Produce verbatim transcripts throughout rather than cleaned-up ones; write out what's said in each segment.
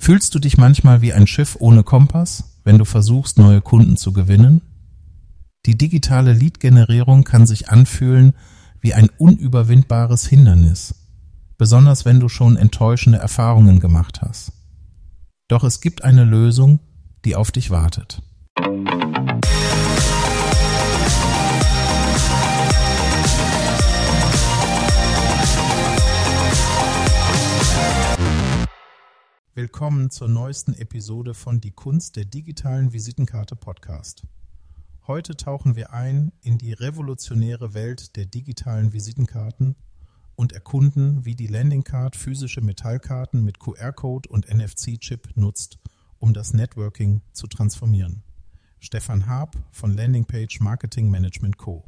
Fühlst du dich manchmal wie ein Schiff ohne Kompass, wenn du versuchst, neue Kunden zu gewinnen? Die digitale Lead-Generierung kann sich anfühlen wie ein unüberwindbares Hindernis, besonders wenn du schon enttäuschende Erfahrungen gemacht hast. Doch es gibt eine Lösung, die auf dich wartet. Willkommen zur neuesten Episode von Die Kunst der digitalen Visitenkarte Podcast. Heute tauchen wir ein in die revolutionäre Welt der digitalen Visitenkarten und erkunden, wie die Landingcard physische Metallkarten mit Q R-Code und N F C-Chip nutzt, um das Networking zu transformieren. Stefan Haab von Landingpage Marketing Management Co.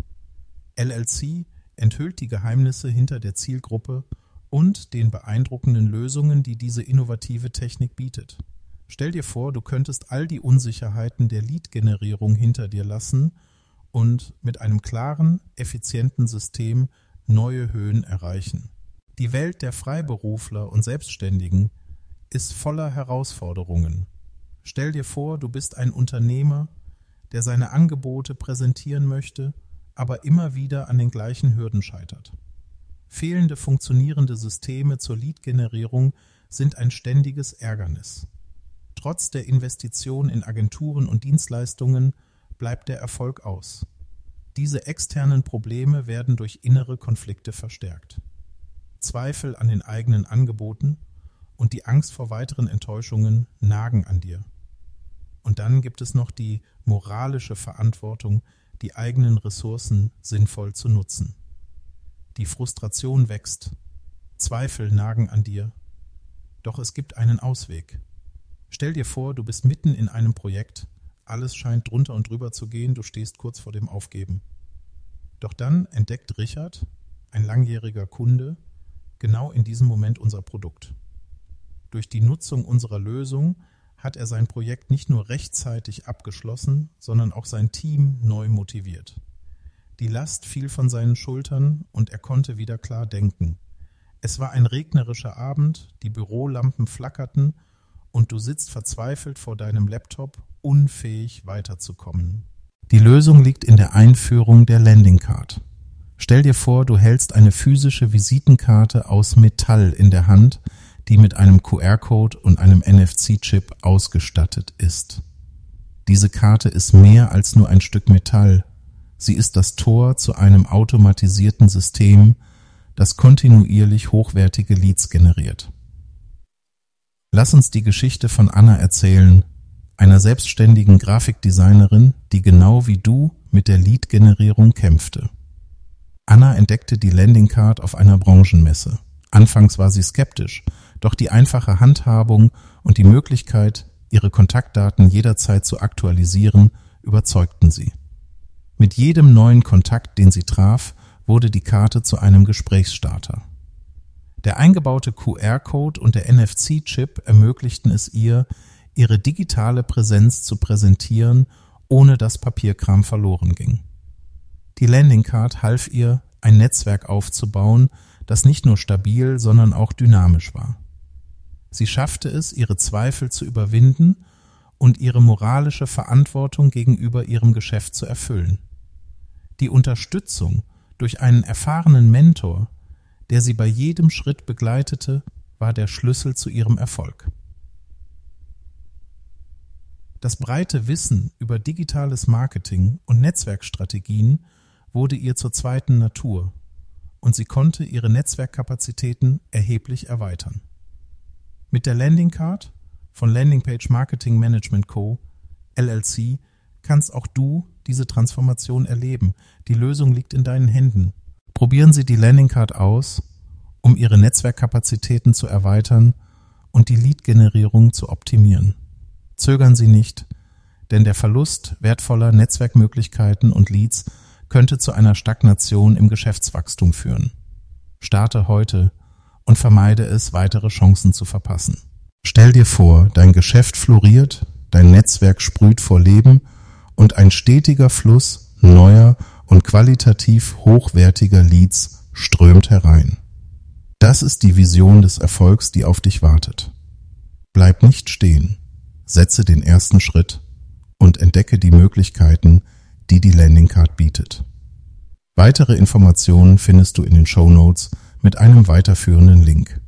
L L C enthüllt die Geheimnisse hinter der Zielgruppe und den beeindruckenden Lösungen, die diese innovative Technik bietet. Stell dir vor, du könntest all die Unsicherheiten der Lead-Generierung hinter dir lassen und mit einem klaren, effizienten System neue Höhen erreichen. Die Welt der Freiberufler und Selbstständigen ist voller Herausforderungen. Stell dir vor, du bist ein Unternehmer, der seine Angebote präsentieren möchte, aber immer wieder an den gleichen Hürden scheitert. Fehlende funktionierende Systeme zur Lead-Generierung sind ein ständiges Ärgernis. Trotz der Investition in Agenturen und Dienstleistungen bleibt der Erfolg aus. Diese externen Probleme werden durch innere Konflikte verstärkt. Zweifel an den eigenen Angeboten und die Angst vor weiteren Enttäuschungen nagen an dir. Und dann gibt es noch die moralische Verantwortung, die eigenen Ressourcen sinnvoll zu nutzen. Die Frustration wächst, Zweifel nagen an dir, doch es gibt einen Ausweg. Stell dir vor, du bist mitten in einem Projekt, alles scheint drunter und drüber zu gehen, du stehst kurz vor dem Aufgeben. Doch dann entdeckt Richard, ein langjähriger Kunde, genau in diesem Moment unser Produkt. Durch die Nutzung unserer Lösung hat er sein Projekt nicht nur rechtzeitig abgeschlossen, sondern auch sein Team neu motiviert. Die Last fiel von seinen Schultern und er konnte wieder klar denken. Es war ein regnerischer Abend, die Bürolampen flackerten und du sitzt verzweifelt vor deinem Laptop, unfähig weiterzukommen. Die Lösung liegt in der Einführung der Landingcard. Stell dir vor, du hältst eine physische Visitenkarte aus Metall in der Hand, die mit einem Q R-Code und einem N F C-Chip ausgestattet ist. Diese Karte ist mehr als nur ein Stück Metall. Sie ist das Tor zu einem automatisierten System, das kontinuierlich hochwertige Leads generiert. Lass uns die Geschichte von Anna erzählen, einer selbstständigen Grafikdesignerin, die genau wie du mit der Lead-Generierung kämpfte. Anna entdeckte die Landingcard auf einer Branchenmesse. Anfangs war sie skeptisch, doch die einfache Handhabung und die Möglichkeit, ihre Kontaktdaten jederzeit zu aktualisieren, überzeugten sie. Mit jedem neuen Kontakt, den sie traf, wurde die Karte zu einem Gesprächsstarter. Der eingebaute Q R-Code und der N F C-Chip ermöglichten es ihr, ihre digitale Präsenz zu präsentieren, ohne dass Papierkram verloren ging. Die Landingcard half ihr, ein Netzwerk aufzubauen, das nicht nur stabil, sondern auch dynamisch war. Sie schaffte es, ihre Zweifel zu überwinden und ihre moralische Verantwortung gegenüber ihrem Geschäft zu erfüllen. Die Unterstützung durch einen erfahrenen Mentor, der sie bei jedem Schritt begleitete, war der Schlüssel zu ihrem Erfolg. Das breite Wissen über digitales Marketing und Netzwerkstrategien wurde ihr zur zweiten Natur und sie konnte ihre Netzwerkkapazitäten erheblich erweitern. Mit der Landingcard von Landingpage Marketing Management Co. L L C kannst auch du diese Transformation erleben. Die Lösung liegt in deinen Händen. Probieren Sie die Landingcard aus, um Ihre Netzwerkkapazitäten zu erweitern und die Lead-Generierung zu optimieren. Zögern Sie nicht, denn der Verlust wertvoller Netzwerkmöglichkeiten und Leads könnte zu einer Stagnation im Geschäftswachstum führen. Starte heute und vermeide es, weitere Chancen zu verpassen. Stell dir vor, dein Geschäft floriert, dein Netzwerk sprüht vor Leben und ein stetiger Fluss neuer und qualitativ hochwertiger Leads strömt herein. Das ist die Vision des Erfolgs, die auf dich wartet. Bleib nicht stehen, setze den ersten Schritt und entdecke die Möglichkeiten, die die Landingcard bietet. Weitere Informationen findest du in den Shownotes mit einem weiterführenden Link.